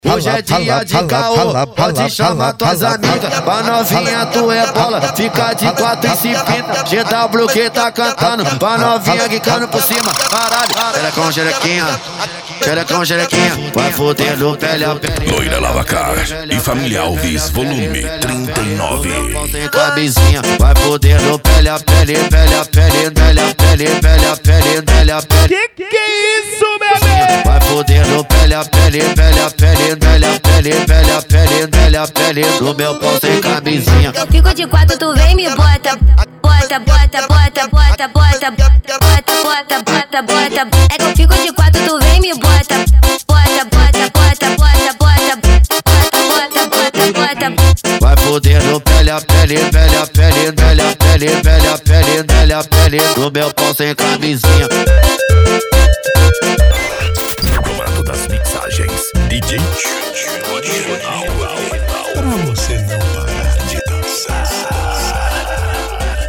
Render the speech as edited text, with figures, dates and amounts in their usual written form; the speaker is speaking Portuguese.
Hoje é dia de caô, pode chamar tuas amigas. Pra novinha tu é bola, fica de quatro e se pinta. GW que tá cantando, pra novinha quicando por cima. Caralho, xerecão, xerequinha, xerecão, xerequinha. Vai fodendo pele a pele. Loira Lavacar e Família Alves, volume 39. Tem cabezinha, vai fodendo pele a pele, pele a pele, pele a pele, pele a pele, pele a pele. Que é isso, bebê? Vai fodendo pele a pele, pele a pele, pele a pele, pele a pele, pele a pele. No meu pau sem camisinha. Eu fico de quatro, tu vem me bota. Bota, bota, bota, bota, bota, bota, bota, bota, bota. É que eu fico de quatro, tu vem me bota. Bota, bota, bota, bota, bota, bota, bota, bota. Vai fodendo pele a pele, pele a pele, pele a pele, pele a pele, pele a pele. No meu pau sem camisinha. Comando das mixagens DJ. Pra você não parar.